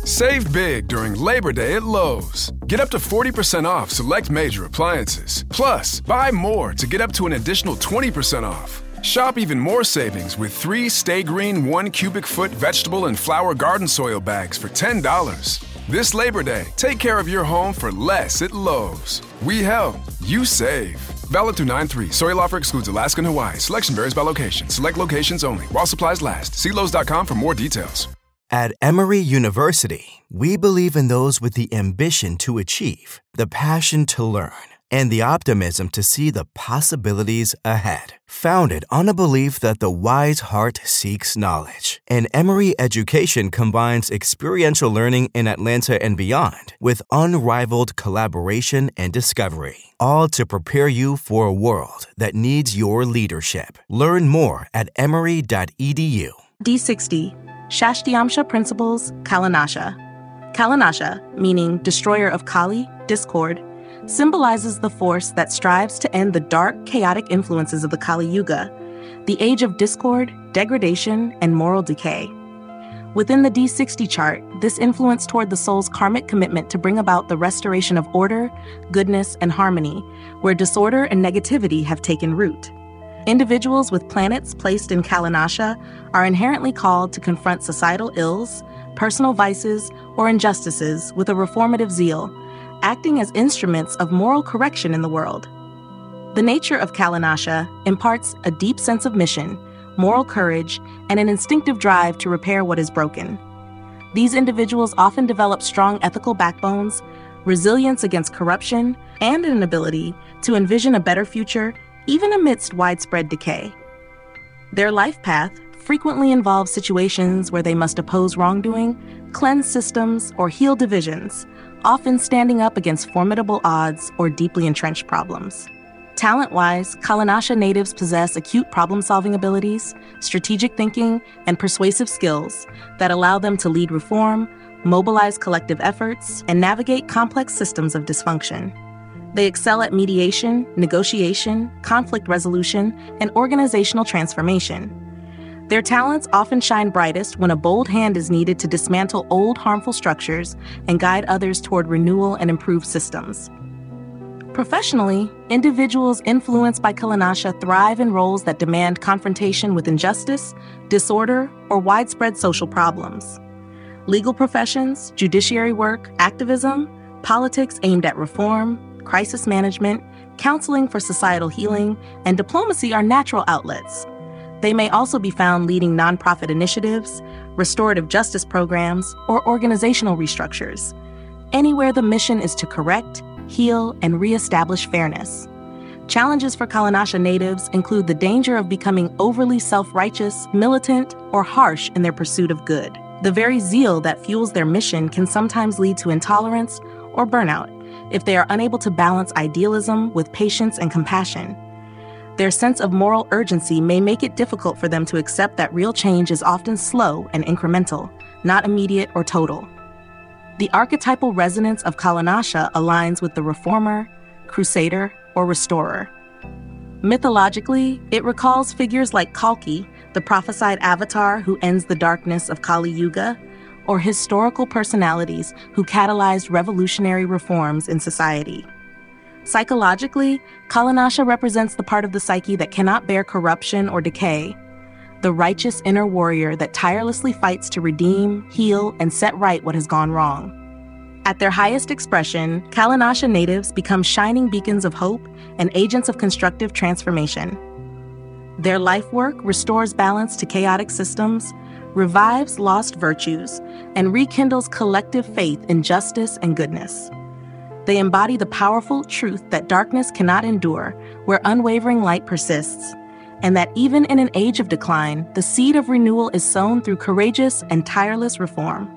Save big during Labor Day at Lowe's. Get up to 40% off select major appliances. Plus, buy more to get up to an additional 20% off. Shop even more savings with 3 Stay Green 1 cubic foot vegetable and flower garden soil bags for $10. This Labor Day, take care of your home for less at Lowe's. We help, you save. Valid through 9/3. Soil offer excludes Alaska and Hawaii. Selection varies by location. Select locations only. While supplies last. See Lowe's.com for more details. At Emory University, we believe in those with the ambition to achieve, the passion to learn, and the optimism to see the possibilities ahead. Founded on a belief that the wise heart seeks knowledge, and Emory education combines experiential learning in Atlanta and beyond with unrivaled collaboration and discovery, all to prepare you for a world that needs your leadership. Learn more at emory.edu. D60. Shashtiamsha Principles, Kalanasha. Kalanasha, meaning destroyer of Kali, discord, symbolizes the force that strives to end the dark, chaotic influences of the Kali Yuga, the age of discord, degradation, and moral decay. Within the D60 chart, this influence toward the soul's karmic commitment to bring about the restoration of order, goodness, and harmony, where disorder and negativity have taken root. Individuals with planets placed in Kalanasha are inherently called to confront societal ills, personal vices, or injustices with a reformative zeal, acting as instruments of moral correction in the world. The nature of Kalanasha imparts a deep sense of mission, moral courage, and an instinctive drive to repair what is broken. These individuals often develop strong ethical backbones, resilience against corruption, and an ability to envision a better future even amidst widespread decay. Their life path frequently involves situations where they must oppose wrongdoing, cleanse systems, or heal divisions, often standing up against formidable odds or deeply entrenched problems. Talent-wise, Kalanasha natives possess acute problem-solving abilities, strategic thinking, and persuasive skills that allow them to lead reform, mobilize collective efforts, and navigate complex systems of dysfunction. They excel at mediation, negotiation, conflict resolution, and organizational transformation. Their talents often shine brightest when a bold hand is needed to dismantle old harmful structures and guide others toward renewal and improved systems. Professionally, individuals influenced by Kalanasha thrive in roles that demand confrontation with injustice, disorder, or widespread social problems. Legal professions, judiciary work, activism, politics aimed at reform, crisis management, counseling for societal healing, and diplomacy are natural outlets. They may also be found leading nonprofit initiatives, restorative justice programs, or organizational restructures, anywhere the mission is to correct, heal, and reestablish fairness. Challenges for Kalanasha natives include the danger of becoming overly self-righteous, militant, or harsh in their pursuit of good. The very zeal that fuels their mission can sometimes lead to intolerance or burnout if they are unable to balance idealism with patience and compassion. Their sense of moral urgency may make it difficult for them to accept that real change is often slow and incremental, not immediate or total. The archetypal resonance of Kalanasha aligns with the reformer, crusader, or restorer. Mythologically, it recalls figures like Kalki, the prophesied avatar who ends the darkness of Kali Yuga, or historical personalities who catalyzed revolutionary reforms in society. Psychologically, Kalanasha represents the part of the psyche that cannot bear corruption or decay, the righteous inner warrior that tirelessly fights to redeem, heal, and set right what has gone wrong. At their highest expression, Kalanasha natives become shining beacons of hope and agents of constructive transformation. Their life work restores balance to chaotic systems, revives lost virtues, and rekindles collective faith in justice and goodness. They embody the powerful truth that darkness cannot endure where unwavering light persists, and that even in an age of decline, the seed of renewal is sown through courageous and tireless reform.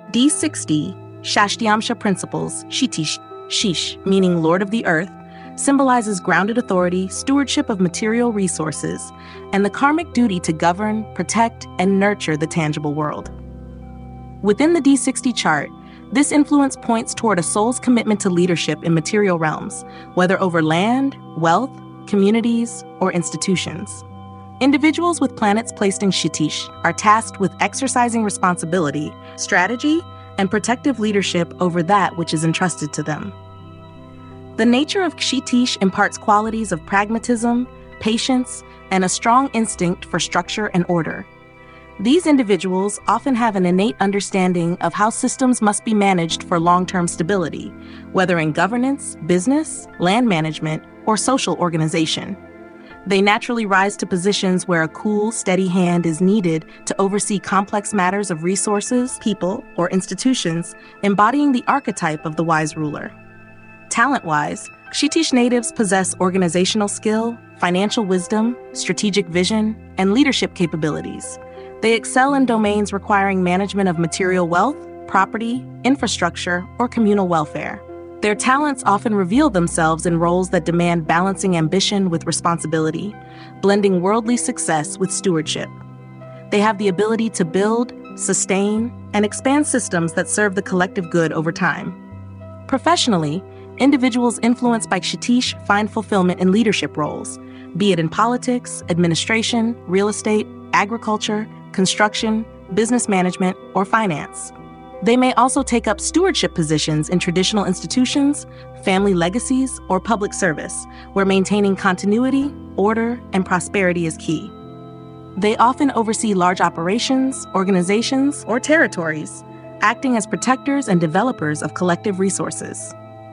D60, Shashtiamsha Principles, Shitish, Shish, meaning Lord of the Earth, symbolizes grounded authority, stewardship of material resources, and the karmic duty to govern, protect, and nurture the tangible world. Within the D60 chart, this influence points toward a soul's commitment to leadership in material realms, whether over land, wealth, communities, or institutions. Individuals with planets placed in Shitish are tasked with exercising responsibility, strategy, and protective leadership over that which is entrusted to them. The nature of Kshitish imparts qualities of pragmatism, patience, and a strong instinct for structure and order. These individuals often have an innate understanding of how systems must be managed for long-term stability, whether in governance, business, land management, or social organization. They naturally rise to positions where a cool, steady hand is needed to oversee complex matters of resources, people, or institutions, embodying the archetype of the wise ruler. Talent-wise, Kshitish natives possess organizational skill, financial wisdom, strategic vision, and leadership capabilities. They excel in domains requiring management of material wealth, property, infrastructure, or communal welfare. Their talents often reveal themselves in roles that demand balancing ambition with responsibility, blending worldly success with stewardship. They have the ability to build, sustain, and expand systems that serve the collective good over time. Professionally, individuals influenced by Kshitish find fulfillment in leadership roles, be it in politics, administration, real estate, agriculture, construction, business management, or finance. They may also take up stewardship positions in traditional institutions, family legacies, or public service, where maintaining continuity, order, and prosperity is key. They often oversee large operations, organizations, or territories, acting as protectors and developers of collective resources.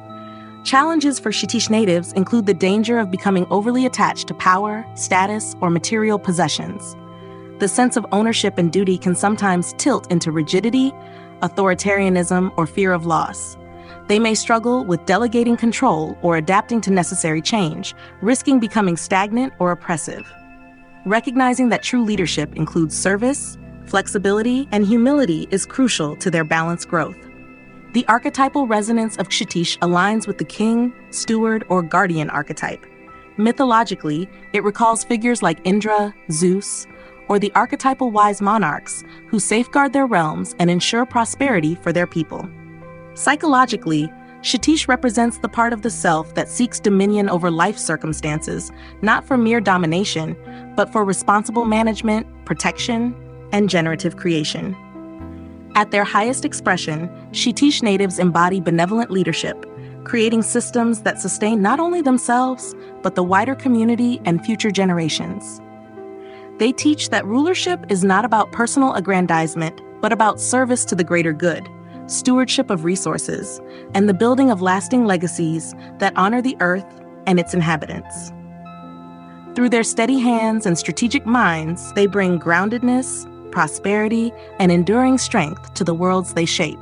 Challenges for Kshitish natives include the danger of becoming overly attached to power, status, or material possessions. The sense of ownership and duty can sometimes tilt into rigidity, authoritarianism, or fear of loss. They may struggle with delegating control or adapting to necessary change, risking becoming stagnant or oppressive. Recognizing that true leadership includes service, flexibility, and humility is crucial to their balanced growth. The archetypal resonance of Kshitish aligns with the king, steward, or guardian archetype. Mythologically, it recalls figures like Indra, Zeus, or the archetypal wise monarchs who safeguard their realms and ensure prosperity for their people. Psychologically, Kshitish represents the part of the self that seeks dominion over life circumstances, not for mere domination, but for responsible management, protection, and generative creation. At their highest expression, Kshitish natives embody benevolent leadership, creating systems that sustain not only themselves, but the wider community and future generations. They teach that rulership is not about personal aggrandizement, but about service to the greater good, stewardship of resources, and the building of lasting legacies that honor the earth and its inhabitants. Through their steady hands and strategic minds, they bring groundedness, prosperity, and enduring strength to the worlds they shape.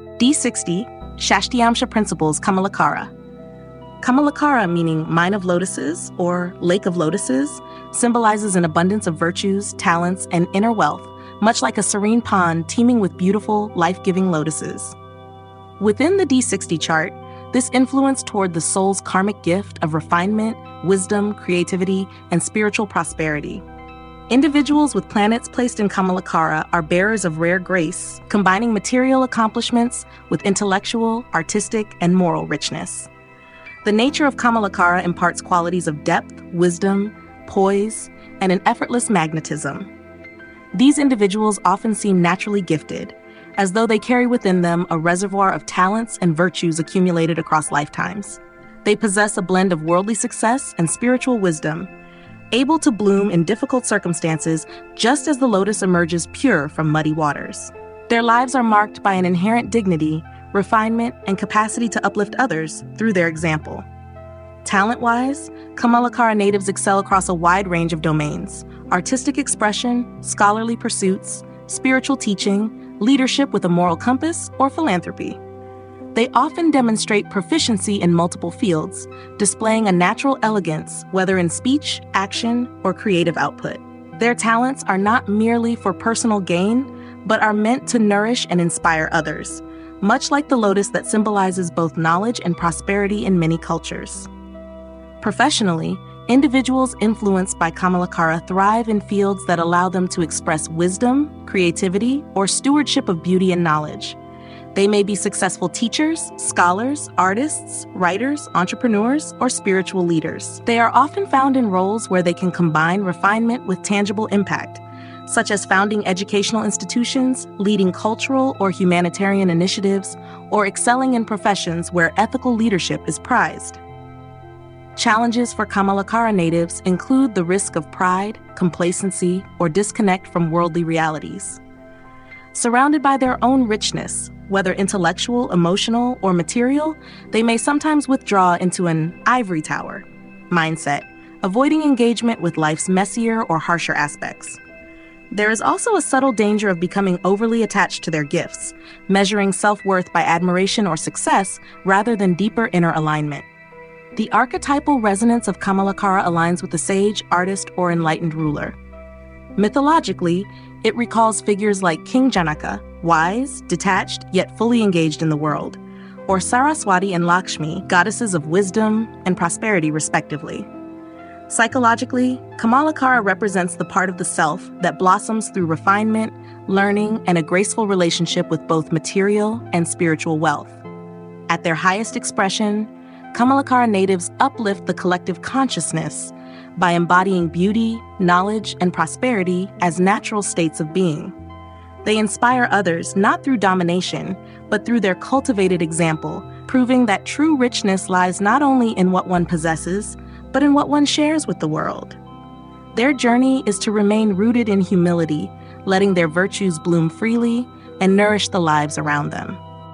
D60, Shashtiamsha Principles Kamalakara. Kamalakara, meaning mine of lotuses or lake of lotuses, symbolizes an abundance of virtues, talents, and inner wealth, much like a serene pond teeming with beautiful, life-giving lotuses. Within the D60 chart, this influence toward the soul's karmic gift of refinement, wisdom, creativity, and spiritual prosperity. Individuals with planets placed in Kamalakara are bearers of rare grace, combining material accomplishments with intellectual, artistic, and moral richness. The nature of Kamalakara imparts qualities of depth, wisdom, poise, and an effortless magnetism. These individuals often seem naturally gifted, as though they carry within them a reservoir of talents and virtues accumulated across lifetimes. They possess a blend of worldly success and spiritual wisdom, able to bloom in difficult circumstances just as the lotus emerges pure from muddy waters. Their lives are marked by an inherent dignity, refinement, and capacity to uplift others through their example. Talent-wise, Kamalakara natives excel across a wide range of domains: artistic expression, scholarly pursuits, spiritual teaching, leadership with a moral compass, or philanthropy. They often demonstrate proficiency in multiple fields, displaying a natural elegance, whether in speech, action, or creative output. Their talents are not merely for personal gain, but are meant to nourish and inspire others, much like the lotus that symbolizes both knowledge and prosperity in many cultures. Professionally, individuals influenced by Kamalakara thrive in fields that allow them to express wisdom, creativity, or stewardship of beauty and knowledge. They may be successful teachers, scholars, artists, writers, entrepreneurs, or spiritual leaders. They are often found in roles where they can combine refinement with tangible impact, such as founding educational institutions, leading cultural or humanitarian initiatives, or excelling in professions where ethical leadership is prized. Challenges for Kamalakara natives include the risk of pride, complacency, or disconnect from worldly realities. Surrounded by their own richness, whether intellectual, emotional, or material, they may sometimes withdraw into an ivory tower mindset, avoiding engagement with life's messier or harsher aspects. There is also a subtle danger of becoming overly attached to their gifts, measuring self-worth by admiration or success rather than deeper inner alignment. The archetypal resonance of Kamalakara aligns with the sage, artist, or enlightened ruler. Mythologically, it recalls figures like King Janaka, wise, detached, yet fully engaged in the world, or Saraswati and Lakshmi, goddesses of wisdom and prosperity, respectively. Psychologically, Kamalakara represents the part of the self that blossoms through refinement, learning, and a graceful relationship with both material and spiritual wealth. At their highest expression, Kamalakara natives uplift the collective consciousness by embodying beauty, knowledge, and prosperity as natural states of being. They inspire others not through domination, but through their cultivated example, proving that true richness lies not only in what one possesses, but in what one shares with the world. Their journey is to remain rooted in humility, letting their virtues bloom freely and nourish the lives around them.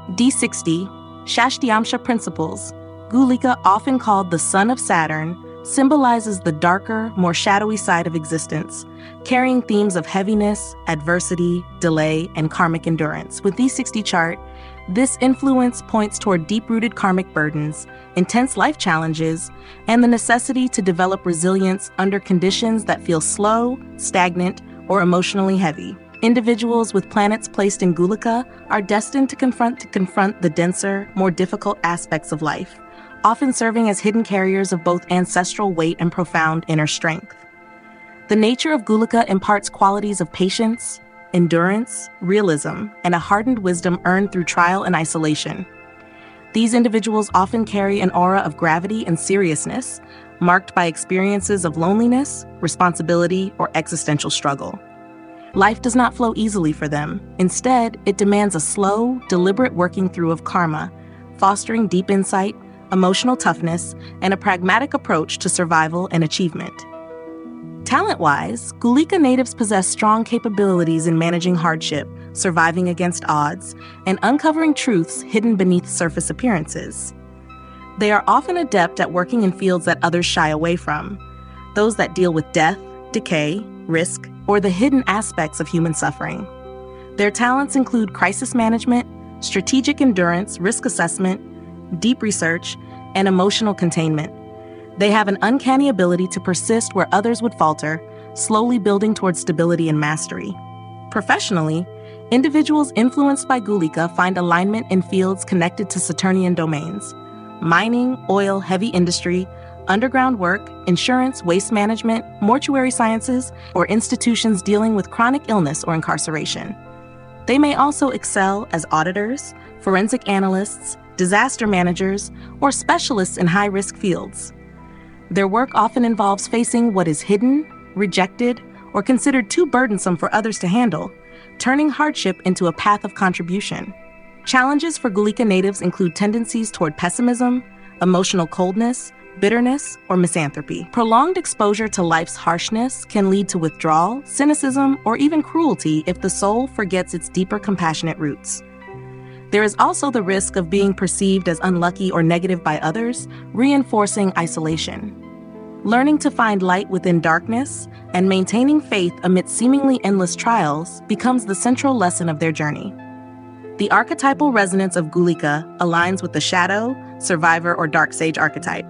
D60, Shashtiamsha principles, Gulika, often called the son of Saturn, symbolizes the darker, more shadowy side of existence, carrying themes of heaviness, adversity, delay, and karmic endurance. With D60 chart, this influence points toward deep-rooted karmic burdens, intense life challenges, and the necessity to develop resilience under conditions that feel slow, stagnant, or emotionally heavy. Individuals with planets placed in Gulika are destined to confront the denser, more difficult aspects of life, often serving as hidden carriers of both ancestral weight and profound inner strength. The nature of Gulika imparts qualities of patience, endurance, realism, and a hardened wisdom earned through trial and isolation. These individuals often carry an aura of gravity and seriousness, marked by experiences of loneliness, responsibility, or existential struggle. Life does not flow easily for them. Instead, it demands a slow, deliberate working through of karma, fostering deep insight, emotional toughness, and a pragmatic approach to survival and achievement. Talent-wise, Gulika natives possess strong capabilities in managing hardship, surviving against odds, and uncovering truths hidden beneath surface appearances. They are often adept at working in fields that others shy away from, those that deal with death, decay, risk, or the hidden aspects of human suffering. Their talents include crisis management, strategic endurance, risk assessment, deep research, and emotional containment. They have an uncanny ability to persist where others would falter, slowly building towards stability and mastery. Professionally, individuals influenced by Gulika find alignment in fields connected to Saturnian domains: mining, oil, heavy industry, underground work, insurance, waste management, mortuary sciences, or institutions dealing with chronic illness or incarceration. They may also excel as auditors, forensic analysts, disaster managers, or specialists in high-risk fields. Their work often involves facing what is hidden, rejected, or considered too burdensome for others to handle, turning hardship into a path of contribution. Challenges for Gulika natives include tendencies toward pessimism, emotional coldness, bitterness, or misanthropy. Prolonged exposure to life's harshness can lead to withdrawal, cynicism, or even cruelty if the soul forgets its deeper compassionate roots. There is also the risk of being perceived as unlucky or negative by others, reinforcing isolation. Learning to find light within darkness and maintaining faith amid seemingly endless trials becomes the central lesson of their journey. The archetypal resonance of Gulika aligns with the shadow, survivor, or dark sage archetype.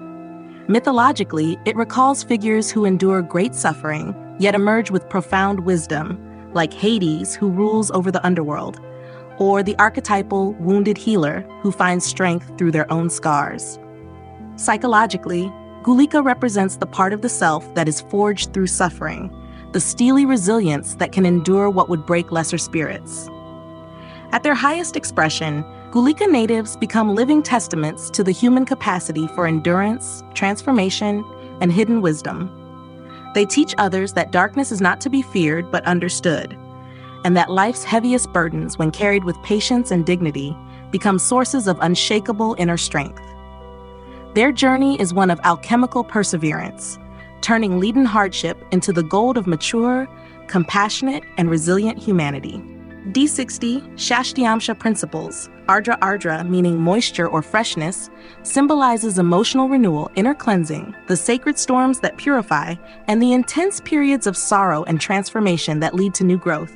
Mythologically, it recalls figures who endure great suffering, yet emerge with profound wisdom, like Hades, who rules over the underworld, or the archetypal wounded healer who finds strength through their own scars. Psychologically, Gulika represents the part of the self that is forged through suffering, the steely resilience that can endure what would break lesser spirits. At their highest expression, Gulika natives become living testaments to the human capacity for endurance, transformation, and hidden wisdom. They teach others that darkness is not to be feared but understood, and that life's heaviest burdens, when carried with patience and dignity, become sources of unshakable inner strength. Their journey is one of alchemical perseverance, turning leaden hardship into the gold of mature, compassionate, and resilient humanity. D60 Shashtiamsha principles, Ardra Ardra meaning moisture or freshness, symbolizes emotional renewal, inner cleansing, the sacred storms that purify, and the intense periods of sorrow and transformation that lead to new growth.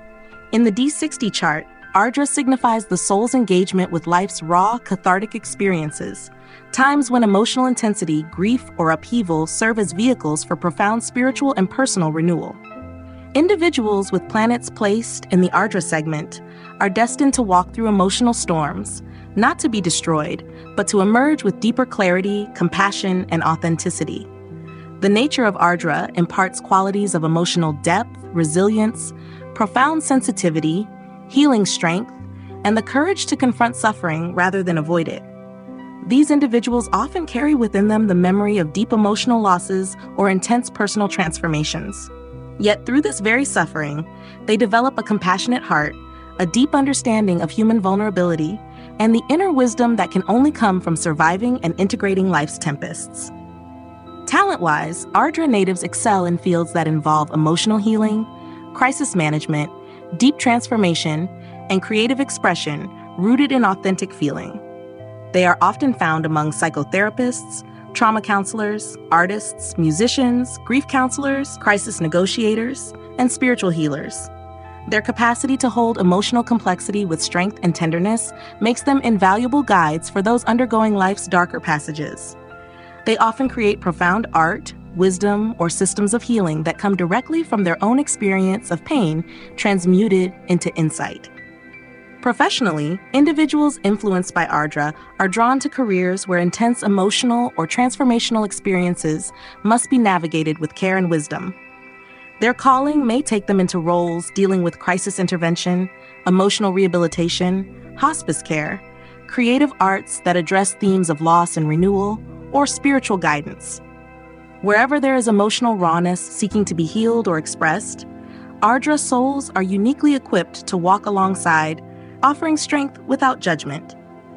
In the D60 chart, Ardra signifies the soul's engagement with life's raw, cathartic experiences, times when emotional intensity, grief, or upheaval serve as vehicles for profound spiritual and personal renewal. Individuals with planets placed in the Ardra segment are destined to walk through emotional storms, not to be destroyed, but to emerge with deeper clarity, compassion, and authenticity. The nature of Ardra imparts qualities of emotional depth, resilience, profound sensitivity, healing strength, and the courage to confront suffering rather than avoid it. These individuals often carry within them the memory of deep emotional losses or intense personal transformations. Yet through this very suffering, they develop a compassionate heart, a deep understanding of human vulnerability, and the inner wisdom that can only come from surviving and integrating life's tempests. Talent-wise, Ardra natives excel in fields that involve emotional healing, crisis management, deep transformation, and creative expression rooted in authentic feeling. They are often found among psychotherapists, trauma counselors, artists, musicians, grief counselors, crisis negotiators, and spiritual healers. Their capacity to hold emotional complexity with strength and tenderness makes them invaluable guides for those undergoing life's darker passages. They often create profound art, wisdom, or systems of healing that come directly from their own experience of pain transmuted into insight. Professionally, individuals influenced by Ardra are drawn to careers where intense emotional or transformational experiences must be navigated with care and wisdom. Their calling may take them into roles dealing with crisis intervention, emotional rehabilitation, hospice care, creative arts that address themes of loss and renewal, or spiritual guidance. Wherever there is emotional rawness seeking to be healed or expressed, Ardra souls are uniquely equipped to walk alongside, offering strength without judgment.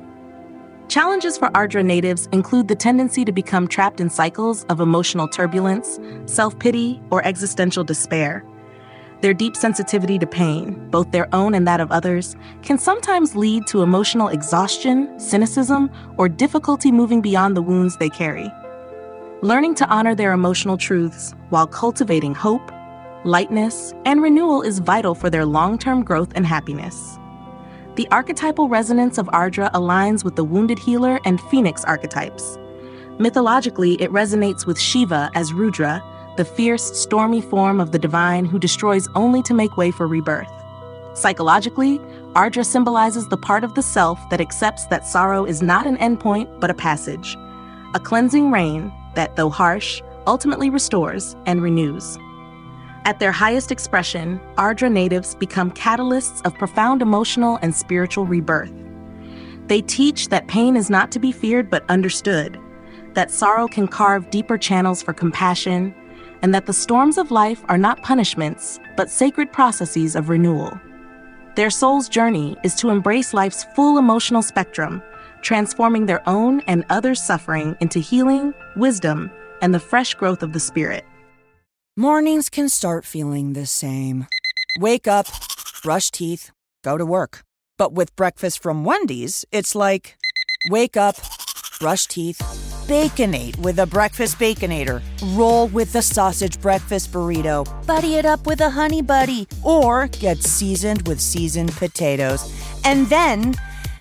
Challenges for Ardra natives include the tendency to become trapped in cycles of emotional turbulence, self-pity, or existential despair. Their deep sensitivity to pain, both their own and that of others, can sometimes lead to emotional exhaustion, cynicism, or difficulty moving beyond the wounds they carry. Learning to honor their emotional truths while cultivating hope, lightness, and renewal is vital for their long-term growth and happiness. The archetypal resonance of Ardra aligns with the wounded healer and phoenix archetypes. Mythologically, it resonates with Shiva as Rudra, the fierce, stormy form of the divine who destroys only to make way for rebirth. Psychologically, Ardra symbolizes the part of the self that accepts that sorrow is not an endpoint but a passage, a cleansing rain that, though harsh, ultimately restores and renews. At their highest expression, Ardra natives become catalysts of profound emotional and spiritual rebirth. They teach that pain is not to be feared but understood, that sorrow can carve deeper channels for compassion, and that the storms of life are not punishments but sacred processes of renewal. Their soul's journey is to embrace life's full emotional spectrum, transforming their own and others' suffering into healing, wisdom, and the fresh growth of the spirit. Mornings can start feeling the same. Wake up, brush teeth, go to work. But with breakfast from Wendy's, it's like, wake up, brush teeth, Baconate with a breakfast Baconator. Roll with the sausage breakfast burrito. Buddy it up with a Honey Buddy. Or get seasoned with seasoned potatoes. And then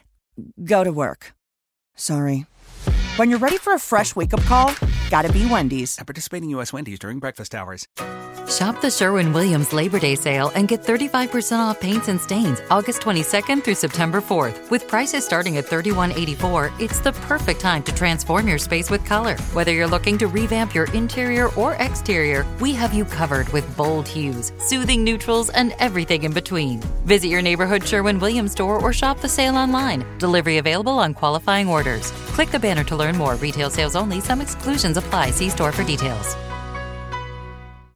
go to work. Sorry. When you're ready for a fresh wake-up call, gotta be Wendy's. At participating U.S. Wendy's during breakfast hours. Shop the Sherwin-Williams Labor Day sale and get 35% off paints and stains August 22nd through September 4th. With prices starting at $31.84, it's the perfect time to transform your space with color. Whether you're looking to revamp your interior or exterior, we have you covered with bold hues, soothing neutrals, and everything in between. Visit your neighborhood Sherwin-Williams store or shop the sale online. Delivery available on qualifying orders. Click the banner to learn more. Retail sales only. Some exclusions apply. See store for details.